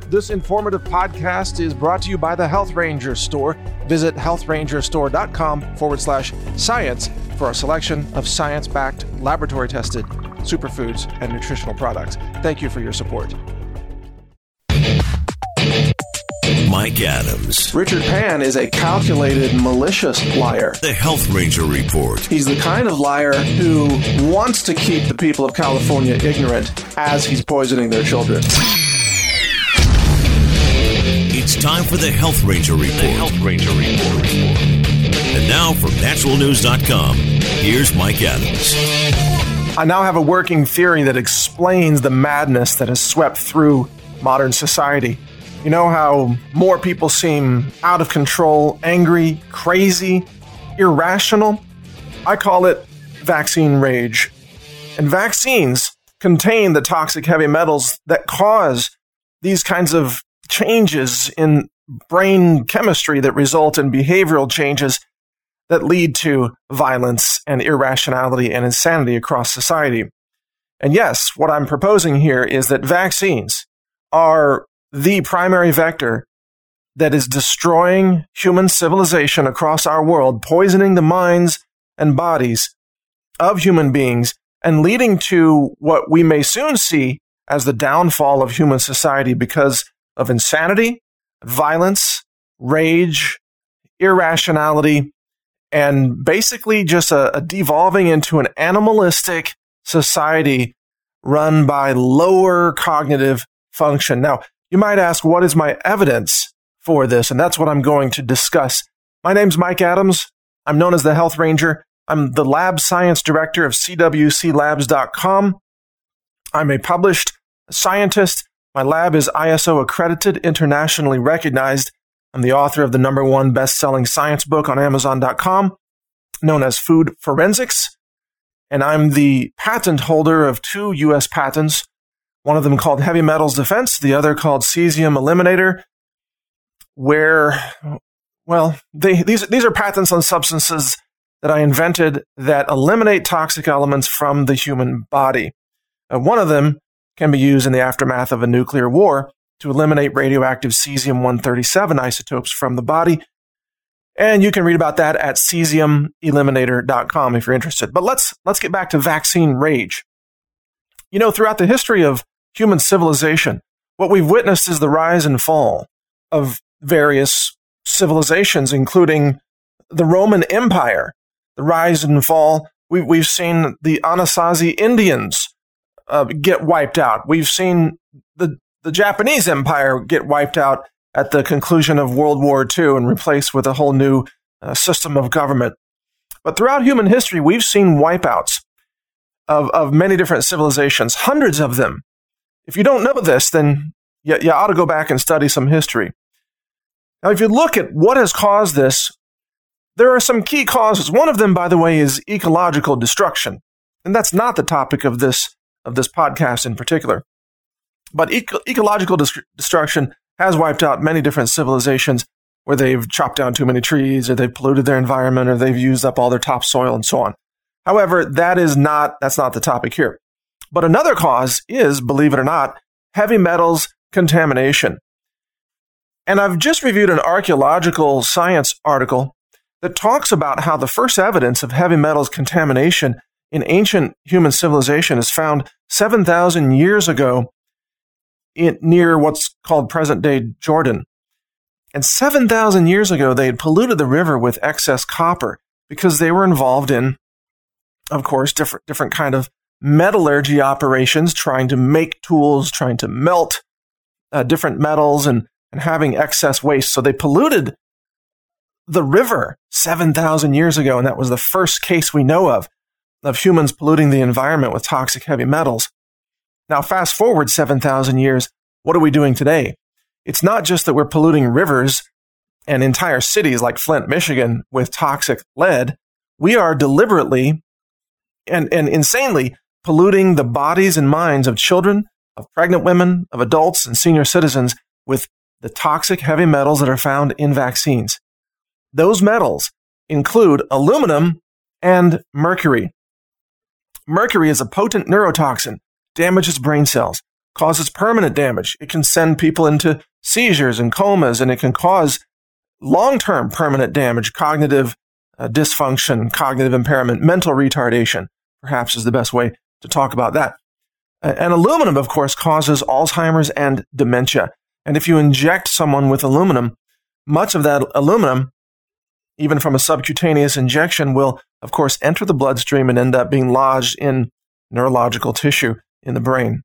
This informative podcast is brought to you by the Health Ranger Store. Visit healthrangerstore.com/science for a selection of science-backed, laboratory-tested superfoods and nutritional products. Thank you for your support. Mike Adams. Richard Pan is a calculated, malicious liar. The Health Ranger Report. He's the kind of liar who wants to keep the people of California ignorant as he's poisoning their children. It's time for the Health Ranger Report. The Health Ranger Report. And now from naturalnews.com, here's Mike Adams. I now have a working theory that explains the madness that has swept through modern society. You know how more people seem out of control, angry, crazy, irrational? I call it vaccine rage. And vaccines contain the toxic heavy metals that cause these kinds of changes in brain chemistry that result in behavioral changes that lead to violence and irrationality and insanity across society. And yes, what I'm proposing here is that vaccines are the primary vector that is destroying human civilization across our world, poisoning the minds and bodies of human beings, and leading to what we may soon see as the downfall of human society because of insanity, violence, rage, irrationality, and basically just a devolving into an animalistic society run by lower cognitive function. Now, you might ask, what is my evidence for this? And that's what I'm going to discuss. My name's Mike Adams. I'm known as the Health Ranger. I'm the lab science director of CWClabs.com. I'm a published scientist. My lab is ISO accredited, internationally recognized. I'm the author of the #1 best-selling science book on Amazon.com, known as Food Forensics. And I'm the patent holder of 2 U.S. patents, one of them called Heavy Metals Defense, the other called Cesium Eliminator, where, well, these are patents on substances that I invented that eliminate toxic elements from the human body. One of them can be used in the aftermath of a nuclear war to eliminate radioactive cesium-137 isotopes from the body. And you can read about that at cesiumeliminator.com if you're interested. But let's get back to vaccine rage. You know, throughout the history of human civilization, what we've witnessed is the rise and fall of various civilizations, including the Roman Empire, the rise and fall. We've seen the Anasazi Indians get wiped out. We've seen the Japanese Empire get wiped out at the conclusion of World War II and replaced with a whole new system of government. But throughout human history, we've seen wipeouts of many different civilizations, hundreds of them. If you don't know this, then you ought to go back and study some history. Now, if you look at what has caused this, there are some key causes. One of them, by the way, is ecological destruction. And that's not the topic of this podcast in particular. But ecological destruction has wiped out many different civilizations where they've chopped down too many trees, or they've polluted their environment, or they've used up all their topsoil and so on. However, that's not the topic here. But another cause is, believe it or not, heavy metals contamination. And I've just reviewed an archaeological science article that talks about how the first evidence of heavy metals contamination in ancient human civilization is found 7,000 years ago near what's called present-day Jordan. And 7,000 years ago, they had polluted the river with excess copper because they were involved in, of course, different kind of metallurgy operations, trying to make tools, trying to melt different metals and having excess waste. So they polluted the river 7,000 years ago, and that was the first case we know of humans polluting the environment with toxic heavy metals. Now, fast forward 7,000 years, what are we doing today? It's not just that we're polluting rivers and entire cities like Flint, Michigan with toxic lead. We are deliberately and insanely polluting the bodies and minds of children, of pregnant women, of adults and senior citizens with the toxic heavy metals that are found in vaccines. Those metals include aluminum and mercury. Mercury is a potent neurotoxin, damages brain cells, causes permanent damage. It can send people into seizures and comas, and it can cause long-term permanent damage, cognitive dysfunction, cognitive impairment, mental retardation, perhaps is the best way to talk about that. And aluminum, of course, causes Alzheimer's and dementia. And if you inject someone with aluminum, much of that aluminum, even from a subcutaneous injection, will, of course, enter the bloodstream and end up being lodged in neurological tissue in the brain.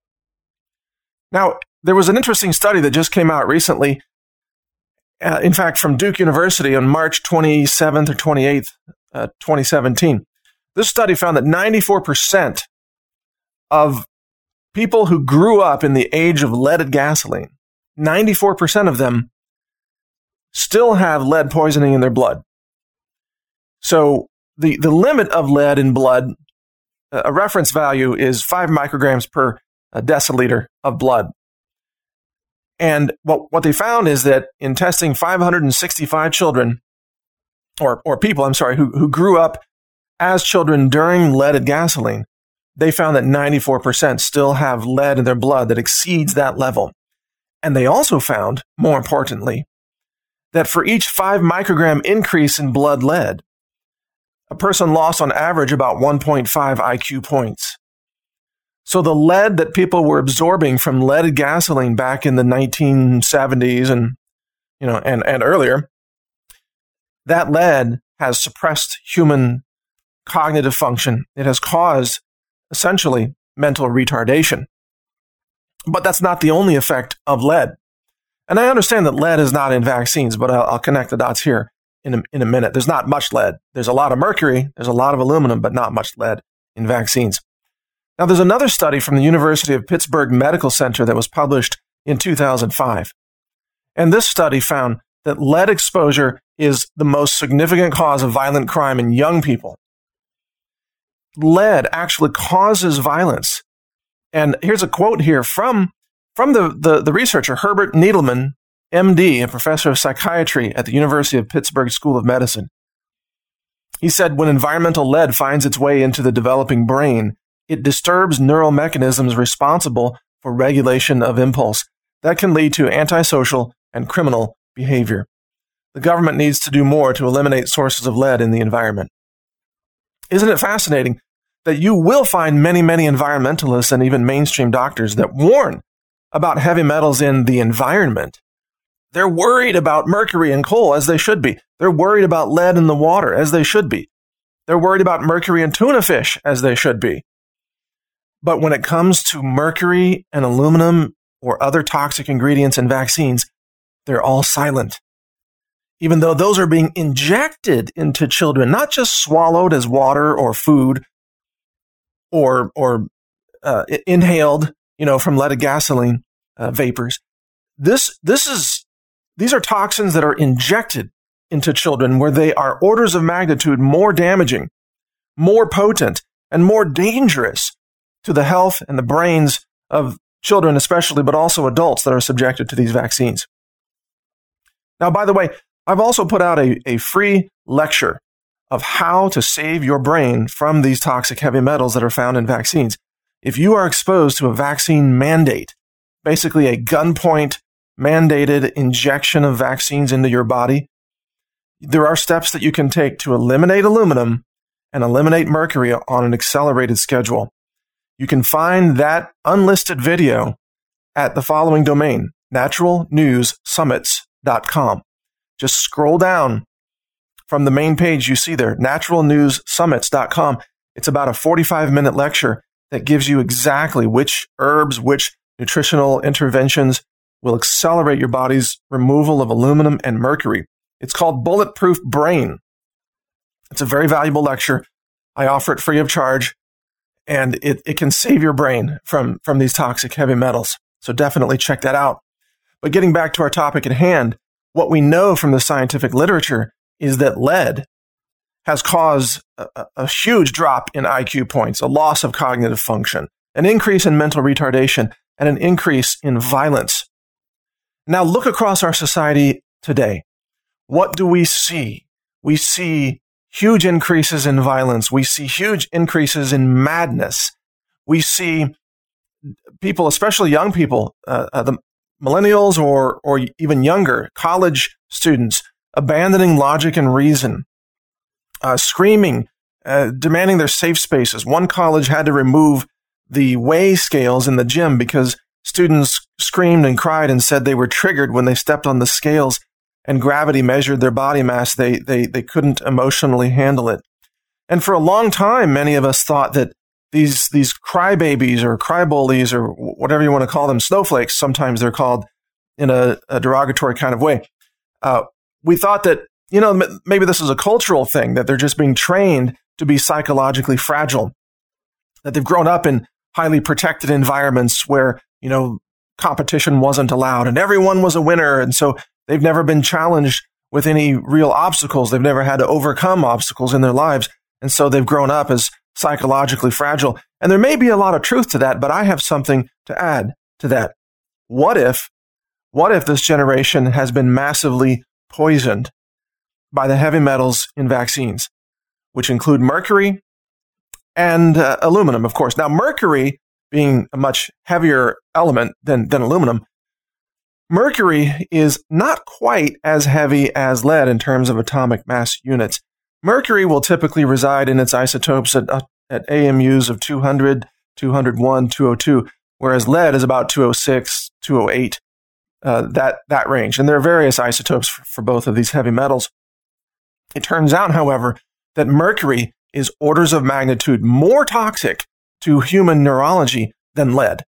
Now, there was an interesting study that just came out recently, in fact, from Duke University on March 27th or 28th, 2017. This study found that 94% of people who grew up in the age of leaded gasoline, 94% of them still have lead poisoning in their blood. So the limit of lead in blood, a reference value is 5 micrograms per deciliter of blood. And what they found is that in testing 565 children, or people, who grew up as children during leaded gasoline, they found that 94% still have lead in their blood that exceeds that level. And they also found, more importantly, that for each 5 microgram increase in blood lead, a person lost on average about 1.5 IQ points. So the lead that people were absorbing from leaded gasoline back in the 1970s and earlier, that lead has suppressed human cognitive function. It has caused essentially mental retardation. But that's not the only effect of lead. And I understand that lead is not in vaccines, but I'll connect the dots here in a minute. There's not much lead. There's a lot of mercury, there's a lot of aluminum, but not much lead in vaccines. Now, there's another study from the University of Pittsburgh Medical Center that was published in 2005. And this study found that lead exposure is the most significant cause of violent crime in young people. Lead actually causes violence. And here's a quote here from the researcher, Herbert Needleman, MD, a professor of psychiatry at the University of Pittsburgh School of Medicine. He said, when environmental lead finds its way into the developing brain, it disturbs neural mechanisms responsible for regulation of impulse. That can lead to antisocial and criminal behavior. The government needs to do more to eliminate sources of lead in the environment. Isn't it fascinating that you will find many, many environmentalists and even mainstream doctors that warn about heavy metals in the environment? They're worried about mercury in coal, as they should be. They're worried about lead in the water, as they should be. They're worried about mercury in tuna fish, as they should be. But when it comes to mercury and aluminum or other toxic ingredients in vaccines, they're all silent. Even though those are being injected into children, not just swallowed as water or food or inhaled, from leaded gasoline vapors. These are toxins that are injected into children where they are orders of magnitude more damaging, more potent, and more dangerous to the health and the brains of children especially, but also adults that are subjected to these vaccines. Now, by the way, I've also put out a free lecture of how to save your brain from these toxic heavy metals that are found in vaccines. If you are exposed to a vaccine mandate, basically a gunpoint mandated injection of vaccines into your body, there are steps that you can take to eliminate aluminum and eliminate mercury on an accelerated schedule. You can find that unlisted video at the following domain, naturalnewssummits.com. Just scroll down from the main page you see there, naturalnewssummits.com. It's about a 45-minute lecture that gives you exactly which herbs, which nutritional interventions will accelerate your body's removal of aluminum and mercury. It's called Bulletproof Brain. It's a very valuable lecture. I offer it free of charge, and it can save your brain from these toxic heavy metals. So definitely check that out. But getting back to our topic at hand, what we know from the scientific literature is that lead has caused a huge drop in IQ points, a loss of cognitive function, an increase in mental retardation, and an increase in violence. Now look across our society today. What do we see? We see huge increases in violence. We see huge increases in madness. We see people, especially young people, the millennials or even younger, college students, abandoning logic and reason, screaming, demanding their safe spaces. One college had to remove the weigh scales in the gym because students screamed and cried and said they were triggered when they stepped on the scales and gravity measured their body mass. They couldn't emotionally handle it. And for a long time, many of us thought that these crybabies or crybullies or whatever you want to call them, snowflakes, sometimes they're called in a derogatory kind of way. We thought that, maybe this is a cultural thing, that they're just being trained to be psychologically fragile, that they've grown up in highly protected environments where, competition wasn't allowed and everyone was a winner. And so they've never been challenged with any real obstacles. They've never had to overcome obstacles in their lives. And so they've grown up as psychologically fragile. And there may be a lot of truth to that, but I have something to add to that. What if this generation has been massively poisoned by the heavy metals in vaccines, which include mercury and aluminum, of course. Now, mercury being a much heavier element than aluminum, mercury is not quite as heavy as lead in terms of atomic mass units. Mercury will typically reside in its isotopes at AMUs of 200, 201, 202, whereas lead is about 206, 208, that range. And there are various isotopes for both of these heavy metals. It turns out, however, that mercury is orders of magnitude more toxic to human neurology than lead.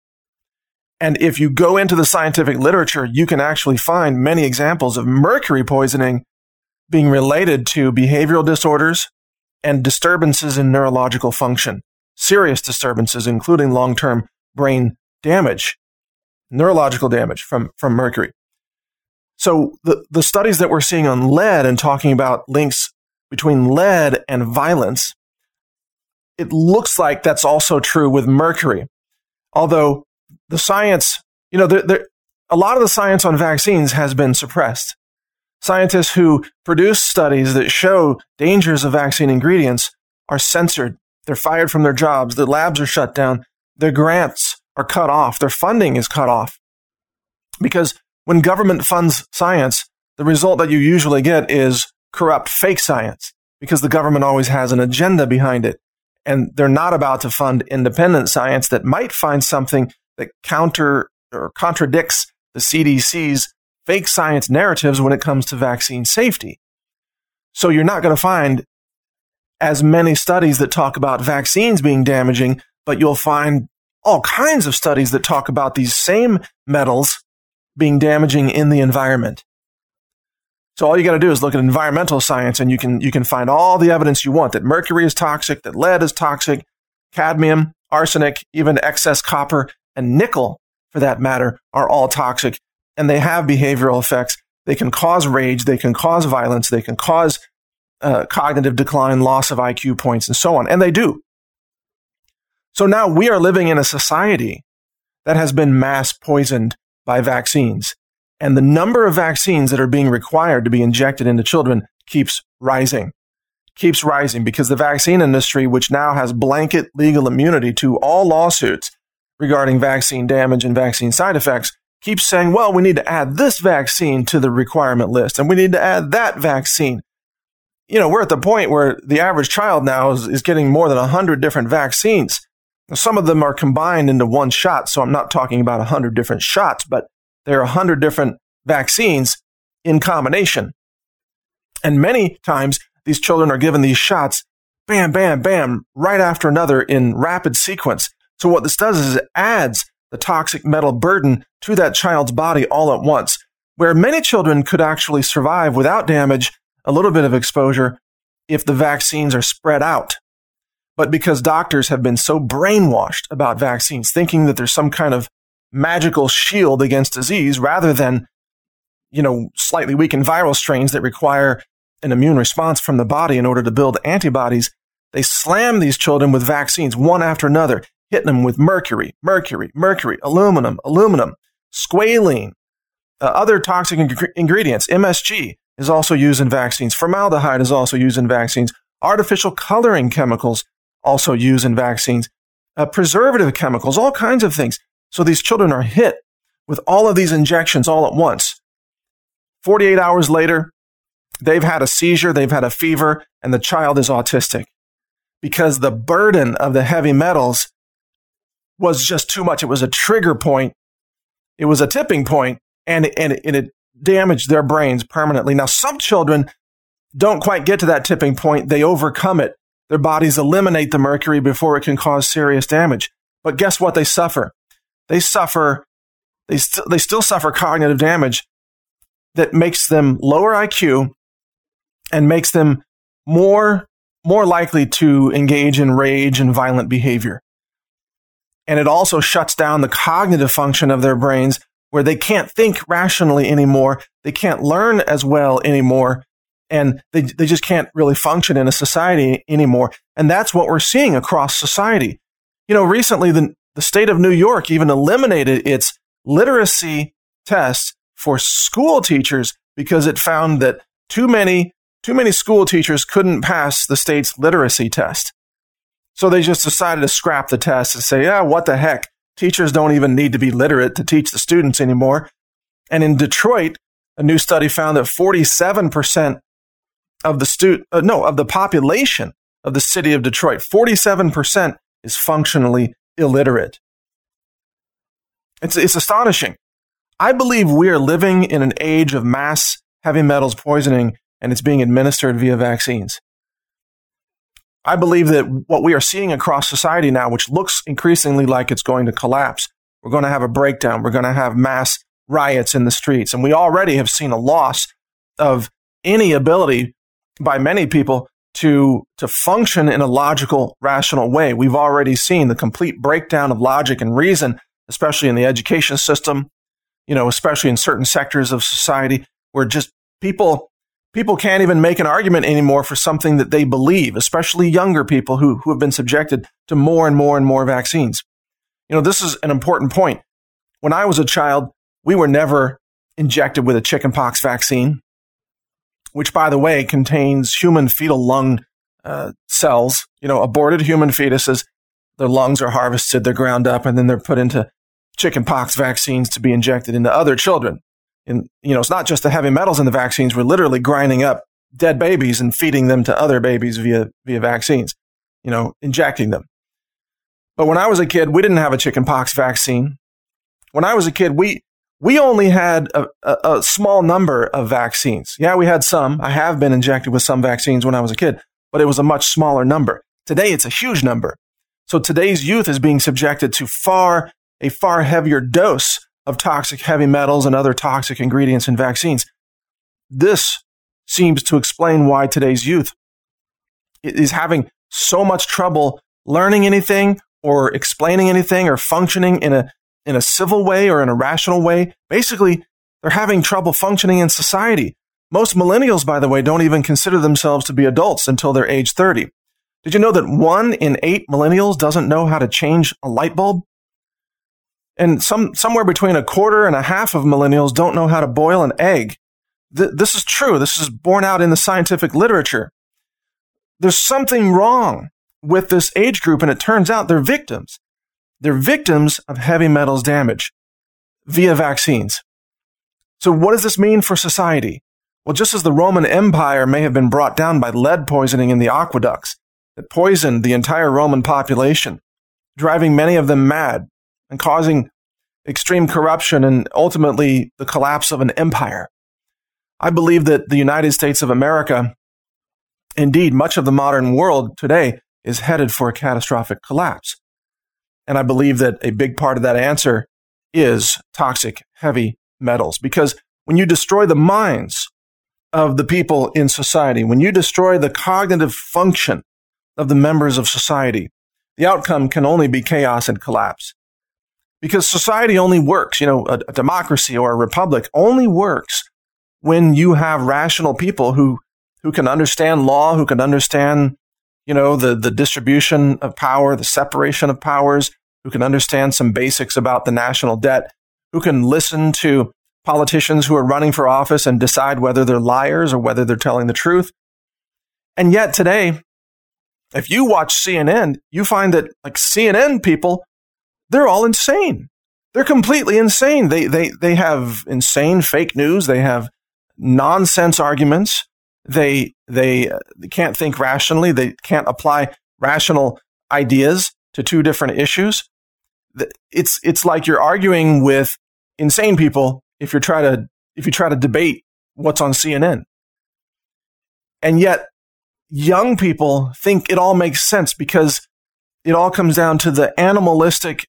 And if you go into the scientific literature, you can actually find many examples of mercury poisoning being related to behavioral disorders and disturbances in neurological function, serious disturbances, including long-term brain damage, neurological damage from mercury. So the studies that we're seeing on lead and talking about links between lead and violence, it looks like that's also true with mercury. Although the science, a lot of the science on vaccines has been suppressed. Scientists who produce studies that show dangers of vaccine ingredients are censored. They're fired from their jobs. Their labs are shut down. Their grants are cut off. Their funding is cut off. Because when government funds science, the result that you usually get is corrupt fake science, because the government always has an agenda behind it. And they're not about to fund independent science that might find something that counter or contradicts the CDC's fake science narratives when it comes to vaccine safety. So you're not going to find as many studies that talk about vaccines being damaging, but you'll find all kinds of studies that talk about these same metals being damaging in the environment. So all you got to do is look at environmental science, and you can find all the evidence you want that mercury is toxic, that lead is toxic, cadmium, arsenic, even excess copper, and nickel, for that matter, are all toxic. And they have behavioral effects. They can cause rage. They can cause violence. They can cause cognitive decline, loss of IQ points, and so on. And they do. So now we are living in a society that has been mass poisoned by vaccines. And the number of vaccines that are being required to be injected into children keeps rising. Keeps rising because the vaccine industry, which now has blanket legal immunity to all lawsuits regarding vaccine damage and vaccine side effects, keeps saying, well, we need to add this vaccine to the requirement list, and we need to add that vaccine. We're at the point where the average child now is getting more than 100 different vaccines. Now, some of them are combined into one shot, so I'm not talking about 100 different shots, but there are 100 different vaccines in combination. And many times, these children are given these shots, bam, bam, bam, right after another in rapid sequence. So what this does is it adds the toxic metal burden to that child's body all at once, where many children could actually survive without damage, a little bit of exposure, if the vaccines are spread out. But because doctors have been so brainwashed about vaccines, thinking that there's some kind of magical shield against disease rather than, slightly weakened viral strains that require an immune response from the body in order to build antibodies, they slam these children with vaccines one after another, hitting them with mercury, aluminum, squalene, other toxic ingredients. MSG is also used in vaccines. Formaldehyde is also used in vaccines. Artificial coloring chemicals also used in vaccines. Preservative chemicals, all kinds of things. So these children are hit with all of these injections all at once. 48 hours later, they've had a seizure, they've had a fever, and the child is autistic because the burden of the heavy metals was just too much. It was a trigger point. It was a tipping point, and it damaged their brains permanently. Now, some children don't quite get to that tipping point. They overcome it. Their bodies eliminate the mercury before it can cause serious damage. But guess what? They suffer. They still suffer cognitive damage that makes them lower IQ and makes them more likely to engage in rage and violent behavior. And it also shuts down the cognitive function of their brains where they can't think rationally anymore. They can't learn as well anymore. And they just can't really function in a society anymore. And that's what we're seeing across society. You know, recently the state of New York even eliminated its literacy tests for school teachers because it found that too many school teachers couldn't pass the state's literacy test. So they just decided to scrap the test and say, yeah, what the heck? Teachers don't even need to be literate to teach the students anymore. And in Detroit, a new study found that 47% of the population of the city of Detroit, 47% is functionally illiterate. It's astonishing. I believe we are living in an age of mass heavy metals poisoning, and it's being administered via vaccines. I believe that what we are seeing across society now, which looks increasingly like it's going to collapse, we're going to have a breakdown. We're going to have mass riots in the streets. And we already have seen a loss of any ability by many people to function in a logical, rational way. We've already seen the complete breakdown of logic and reason, especially in the education system, especially in certain sectors of society where just people can't even make an argument anymore for something that they believe, especially younger people who have been subjected to more and more and more vaccines. This is an important point. When I was a child, we were never injected with a chickenpox vaccine, which, by the way, contains human fetal lung cells, aborted human fetuses. Their lungs are harvested, they're ground up, and then they're put into chickenpox vaccines to be injected into other children. And, it's not just the heavy metals in the vaccines. We're literally grinding up dead babies and feeding them to other babies via vaccines, injecting them. But when I was a kid, we didn't have a chickenpox vaccine. When I was a kid, we only had a small number of vaccines. Yeah, we had some. I have been injected with some vaccines when I was a kid, but it was a much smaller number. Today, it's a huge number. So today's youth is being subjected to a far heavier dose of toxic heavy metals and other toxic ingredients in vaccines. This seems to explain why today's youth is having so much trouble learning anything or explaining anything or functioning in a civil way or in a rational way. Basically, they're having trouble functioning in society. Most millennials, by the way, don't even consider themselves to be adults until they're age 30. Did you know that 1 in 8 millennials doesn't know how to change a light bulb? And somewhere between a quarter and a half of millennials don't know how to boil an egg. This is true. This is borne out in the scientific literature. There's something wrong with this age group, and it turns out they're victims. They're victims of heavy metals damage via vaccines. So what does this mean for society? Well, just as the Roman Empire may have been brought down by lead poisoning in the aqueducts that poisoned the entire Roman population, driving many of them mad and causing extreme corruption and ultimately the collapse of an empire. I believe that the United States of America, indeed much of the modern world today, is headed for a catastrophic collapse. And I believe that a big part of that answer is toxic heavy metals. Because when you destroy the minds of the people in society, when you destroy the cognitive function of the members of society, the outcome can only be chaos and collapse. Because society only works, a democracy or a republic only works when you have rational people who can understand law, who can understand, the distribution of power, the separation of powers, who can understand some basics about the national debt, who can listen to politicians who are running for office and decide whether they're liars or whether they're telling the truth. And yet today, if you watch CNN, you find that CNN people, they're all insane. They're completely insane. They have insane fake news. They have nonsense arguments. They can't think rationally. They can't apply rational ideas to two different issues. It's like you're arguing with insane people if you try to debate what's on CNN. And yet young people think it all makes sense because it all comes down to the animalistic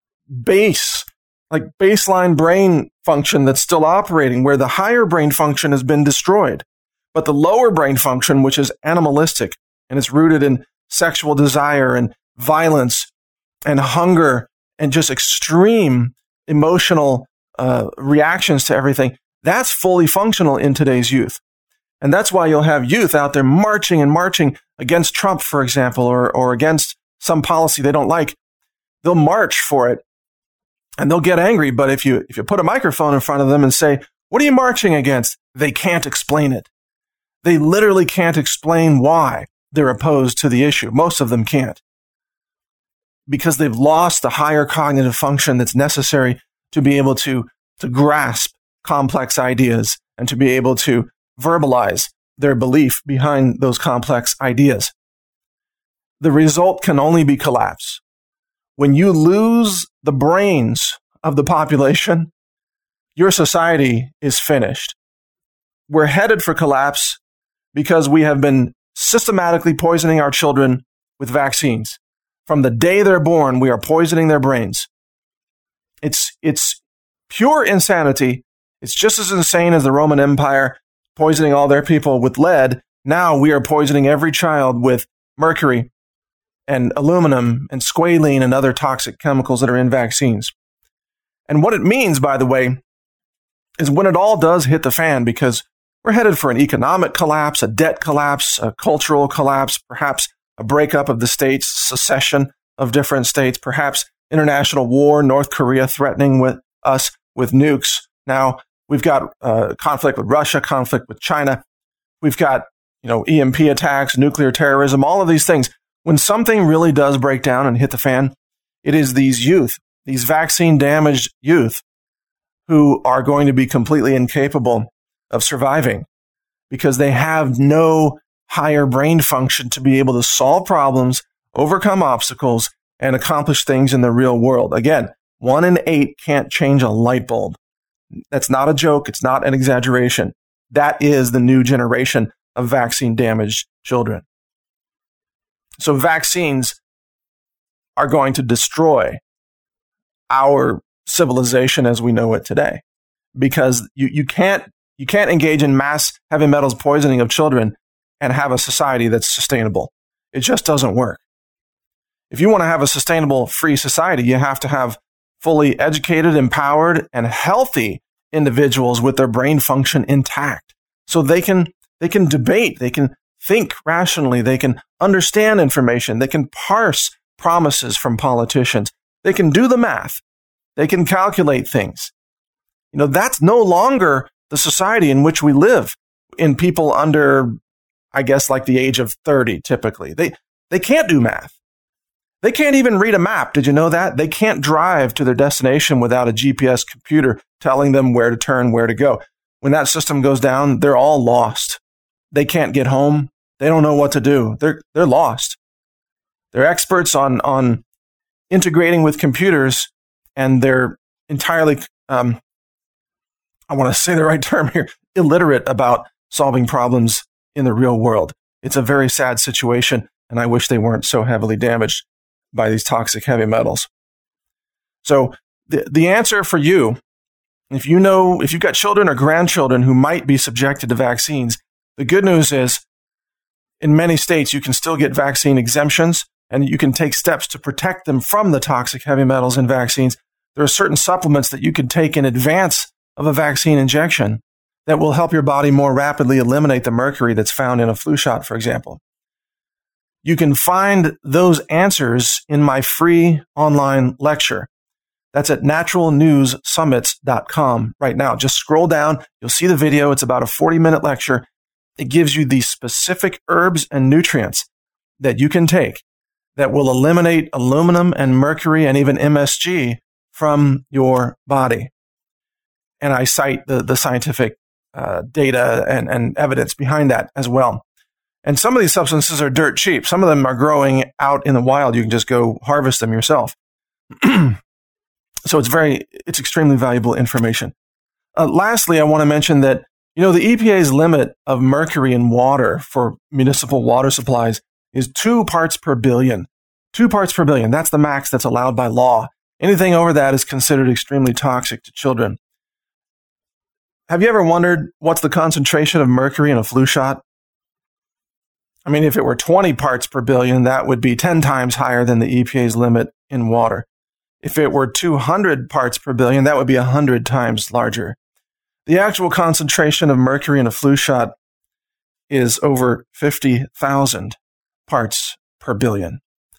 baseline brain function that's still operating, where the higher brain function has been destroyed. But the lower brain function, which is animalistic and it's rooted in sexual desire and violence and hunger and just extreme emotional reactions to everything, that's fully functional in today's youth. And that's why you'll have youth out there marching against Trump, for example, or against some policy they don't like. They'll march for it and they'll get angry. But if you put a microphone in front of them and say, "What are you marching against?" they can't explain it. They literally can't explain why they're opposed to the issue. Most of them can't, because they've lost the higher cognitive function that's necessary to be able to grasp complex ideas and to be able to verbalize their belief behind those complex ideas. The result can only be collapse. When you lose the brains of the population, your society is finished. We're headed for collapse because we have been systematically poisoning our children with vaccines. From the day they're born, we are poisoning their brains. It's pure insanity. It's just as insane as the Roman Empire poisoning all their people with lead. Now we are poisoning every child with mercury and aluminum and squalene and other toxic chemicals that are in vaccines. And what it means, by the way, is when it all does hit the fan, because we're headed for an economic collapse, a debt collapse, a cultural collapse, perhaps a breakup of the states, secession of different states, perhaps international war, North Korea threatening with us with nukes. Now we've got conflict with Russia, conflict with China. We've got, EMP attacks, nuclear terrorism, all of these things. When something really does break down and hit the fan, it is these youth, these vaccine damaged youth, who are going to be completely incapable of surviving because they have no higher brain function to be able to solve problems, overcome obstacles, and accomplish things in the real world. Again, 1 in 8 can't change a light bulb. That's not a joke. It's not an exaggeration. That is the new generation of vaccine damaged children. So vaccines are going to destroy our civilization as we know it today, because you can't engage in mass heavy metals poisoning of children and have a society that's sustainable. It just doesn't work. If you want to have a sustainable, free society, you have to have fully educated, empowered, and healthy individuals with their brain function intact, so they can debate, they can think rationally, they can understand information, they can parse promises from politicians, they can do the math, they can calculate things. That's no longer the society in which we live, in people under, I guess, like the age of 30, typically. They can't do math. They can't even read a map. Did you know that? They can't drive to their destination without a GPS computer telling them where to turn, where to go. When that system goes down, they're all lost. They can't get home. They don't know what to do. They're lost. They're experts on integrating with computers, and they're entirely, I want to say the right term here, illiterate about solving problems in the real world. It's a very sad situation, and I wish they weren't so heavily damaged by these toxic heavy metals. So the answer for you, if you've got children or grandchildren who might be subjected to vaccines, the good news is in many states you can still get vaccine exemptions, and you can take steps to protect them from the toxic heavy metals in vaccines. There are certain supplements that you can take in advance of a vaccine injection that will help your body more rapidly eliminate the mercury that's found in a flu shot, for example. You can find those answers in my free online lecture. That's at naturalnewssummits.com right now. Just scroll down. You'll see the video. It's about a 40-minute lecture. It gives you the specific herbs and nutrients that you can take that will eliminate aluminum and mercury and even MSG from your body. And I cite the scientific data and evidence behind that as well. And some of these substances are dirt cheap. Some of them are growing out in the wild. You can just go harvest them yourself. So it's extremely valuable information. Lastly, I want to mention that, the EPA's limit of mercury in water for municipal water supplies is 2 parts per billion. 2 parts per billion. That's the max that's allowed by law. Anything over that is considered extremely toxic to children. Have you ever wondered what's the concentration of mercury in a flu shot? I mean, if it were 20 parts per billion, that would be 10 times higher than the EPA's limit in water. If it were 200 parts per billion, that would be 100 times larger. The actual concentration of mercury in a flu shot is over 50,000 parts per billion.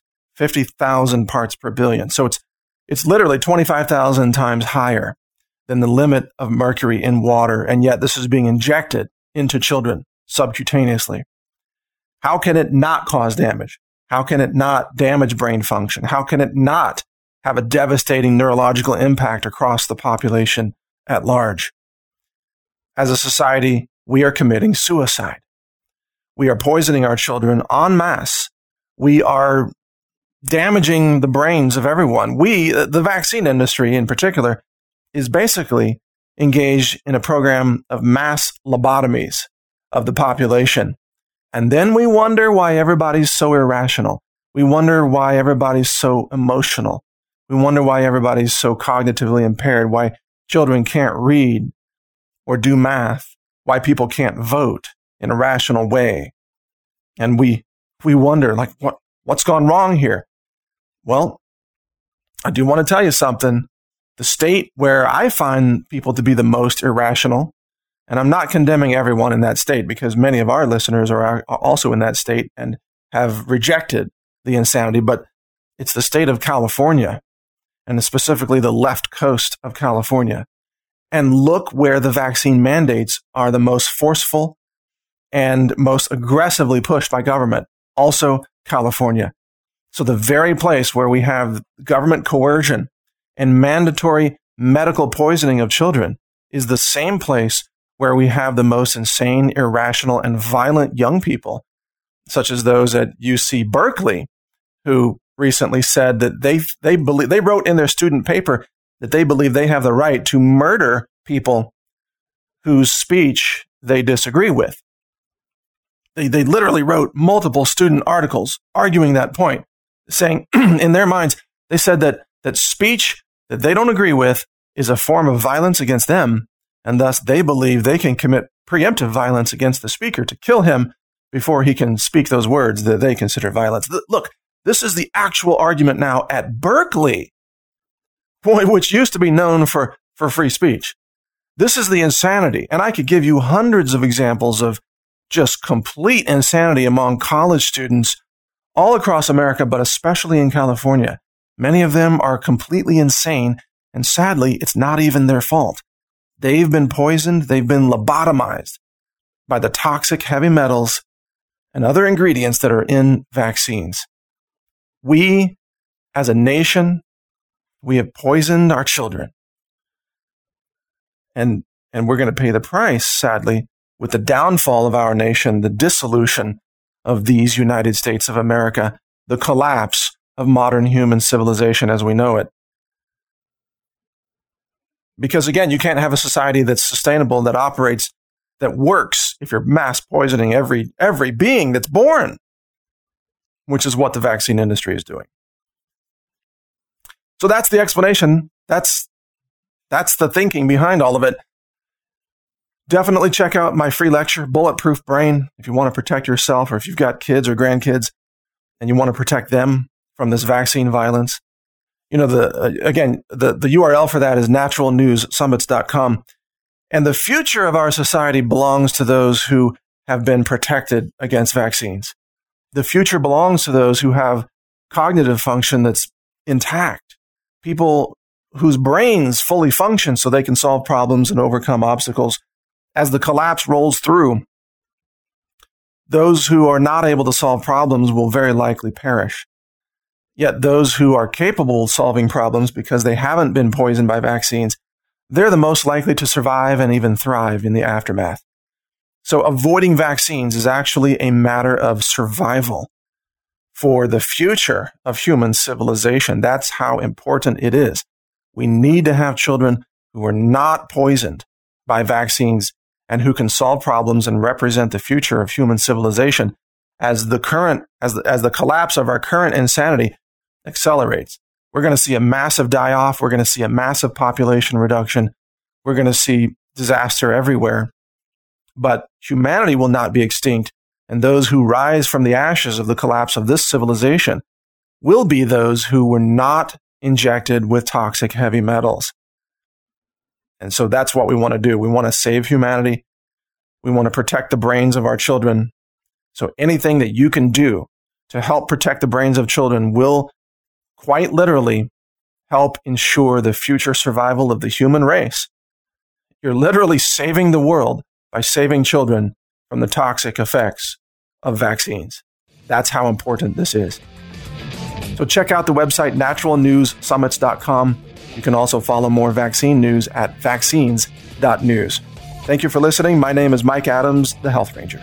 50,000 parts per billion. So it's literally 25,000 times higher than the limit of mercury in water, and yet this is being injected into children subcutaneously. How can it not cause damage? How can it not damage brain function? How can it not have a devastating neurological impact across the population at large? As a society, we are committing suicide. We are poisoning our children en masse. We are damaging the brains of everyone. The vaccine industry in particular, is basically engaged in a program of mass lobotomies of the population. And then we wonder why everybody's so irrational. We wonder why everybody's so emotional. We wonder why everybody's so cognitively impaired, why children can't read or do math, why people can't vote in a rational way. And we wonder, like, what's gone wrong here? Well, I do want to tell you something. The state where I find people to be the most irrational, and I'm not condemning everyone in that state because many of our listeners are also in that state and have rejected the insanity, but it's the state of California, and specifically the left coast of California. And look where the vaccine mandates are the most forceful and most aggressively pushed by government, also California. So the very place where we have government coercion and mandatory medical poisoning of children is the same place where we have the most insane, irrational, and violent young people, such as those at UC Berkeley, who recently said that they wrote in their student paper that they believe they have the right to murder people whose speech they disagree with. They literally wrote multiple student articles arguing that point, saying in their minds, they said that speech that they don't agree with is a form of violence against them, and thus they believe they can commit preemptive violence against the speaker to kill him before he can speak those words that they consider violence. Look, this is the actual argument now at Berkeley, which used to be known for free speech. This is the insanity, and I could give you hundreds of examples of just complete insanity among college students all across America, but especially in California. Many of them are completely insane, and sadly, it's not even their fault. They've been poisoned, they've been lobotomized by the toxic heavy metals and other ingredients that are in vaccines. We, as a nation, we have poisoned our children. And we're going to pay the price, sadly, with the downfall of our nation, the dissolution of these United States of America, the collapse of modern human civilization as we know it. Because again, you can't have a society that's sustainable, that operates, that works if you're mass poisoning every being that's born, which is what the vaccine industry is doing. So that's the explanation. That's the thinking behind all of it. Definitely check out my free lecture, Bulletproof Brain, if you want to protect yourself, or if you've got kids or grandkids and you want to protect them from this vaccine violence. You know, the URL for that is naturalnewssummits.com. And the future of our society belongs to those who have been protected against vaccines. The future belongs to those who have cognitive function that's intact. People whose brains fully function so they can solve problems and overcome obstacles. As the collapse rolls through, those who are not able to solve problems will very likely perish. Yet those who are capable of solving problems because they haven't been poisoned by vaccines, they're the most likely to survive and even thrive in the aftermath. So avoiding vaccines is actually a matter of survival for the future of human civilization. That's how important it is. We need to have children who are not poisoned by vaccines and who can solve problems and represent the future of human civilization as the collapse of our current insanity accelerates. We're going to see a massive die-off. We're going to see a massive population reduction. We're going to see disaster everywhere. But humanity will not be extinct. And those who rise from the ashes of the collapse of this civilization will be those who were not injected with toxic heavy metals. And so that's what we want to do. We want to save humanity. We want to protect the brains of our children. So anything that you can do to help protect the brains of children will quite literally help ensure the future survival of the human race. You're literally saving the world by saving children from the toxic effects of vaccines. That's how important this is. So check out the website naturalnewssummits.com. You can also follow more vaccine news at vaccines.news. Thank you for listening. My name is Mike Adams, the Health Ranger.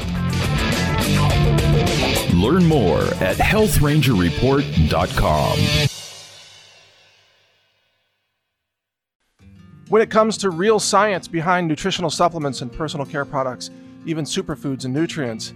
Learn more at healthrangerreport.com. When it comes to real science behind nutritional supplements and personal care products, even superfoods and nutrients,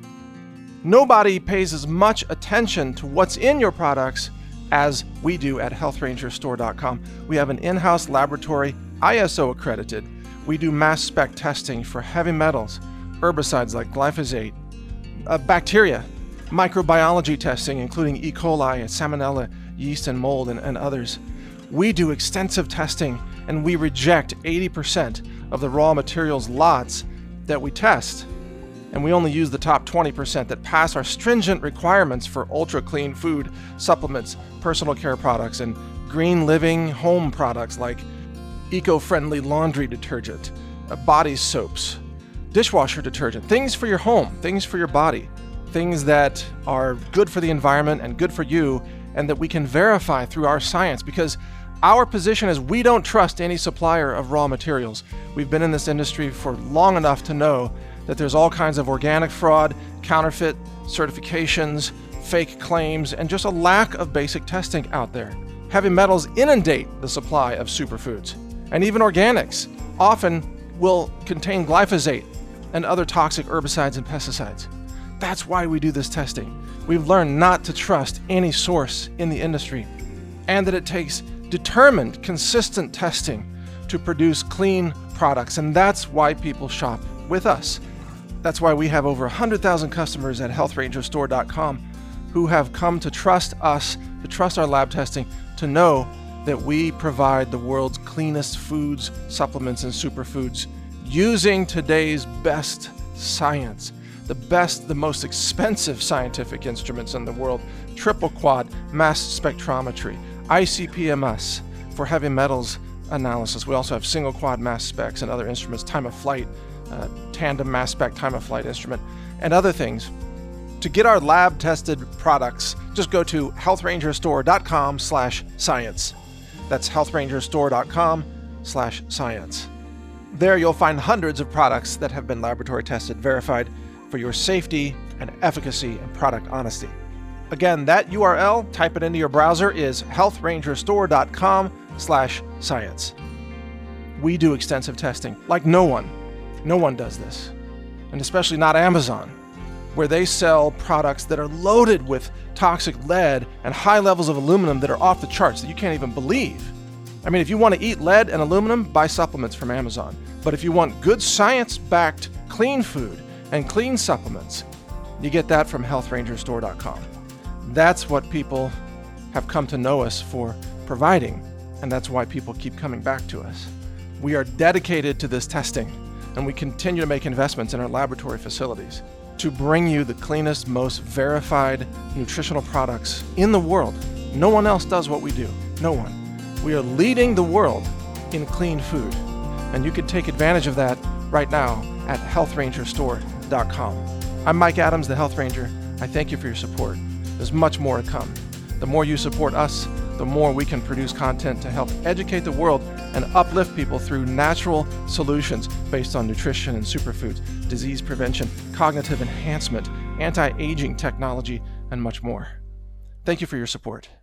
nobody pays as much attention to what's in your products as we do at healthrangerstore.com. We have an in-house laboratory, ISO accredited. We do mass spec testing for heavy metals, herbicides like glyphosate, bacteria, microbiology testing, including E. coli, salmonella, yeast, and mold, and others. We do extensive testing, and we reject 80% of the raw materials lots that we test. And we only use the top 20% that pass our stringent requirements for ultra-clean food, supplements, personal care products, and green living home products like eco-friendly laundry detergent, body soaps, dishwasher detergent, things for your home, things for your body, things that are good for the environment and good for you, and that we can verify through our science, because our position is we don't trust any supplier of raw materials. We've been in this industry for long enough to know that there's all kinds of organic fraud, counterfeit certifications, fake claims, and just a lack of basic testing out there. Heavy metals inundate the supply of superfoods, and even organics often will contain glyphosate and other toxic herbicides and pesticides. That's why we do this testing. We've learned not to trust any source in the industry, and that it takes determined, consistent testing to produce clean products, and that's why people shop with us. That's why we have over 100,000 customers at healthrangerstore.com who have come to trust us, to trust our lab testing, to know that we provide the world's cleanest foods, supplements, and superfoods using today's best science, the most expensive scientific instruments in the world, triple quad mass spectrometry, ICP-MS for heavy metals analysis. We also have single quad mass specs and other instruments, time of flight, tandem mass spec time of flight instrument, and other things. To get our lab tested products, just go to healthrangerstore.com/science. That's healthrangerstore.com/science. There you'll find hundreds of products that have been laboratory tested, verified for your safety and efficacy and product honesty. Again, that URL, type it into your browser, is healthrangerstore.com/science. We do extensive testing like no one. No one does this, and especially not Amazon, where they sell products that are loaded with toxic lead and high levels of aluminum that are off the charts that you can't even believe. I mean, if you want to eat lead and aluminum, buy supplements from Amazon. But if you want good science-backed clean food and clean supplements, you get that from healthrangerstore.com. That's what people have come to know us for providing, and that's why people keep coming back to us. We are dedicated to this testing, and we continue to make investments in our laboratory facilities to bring you the cleanest, most verified nutritional products in the world. No one else does what we do. No one. We are leading the world in clean food, and you can take advantage of that right now at healthrangerstore.com. I'm Mike Adams, the Health Ranger. I thank you for your support. There's much more to come. The more you support us, the more we can produce content to help educate the world and uplift people through natural solutions based on nutrition and superfoods, disease prevention, cognitive enhancement, anti-aging technology, and much more. Thank you for your support.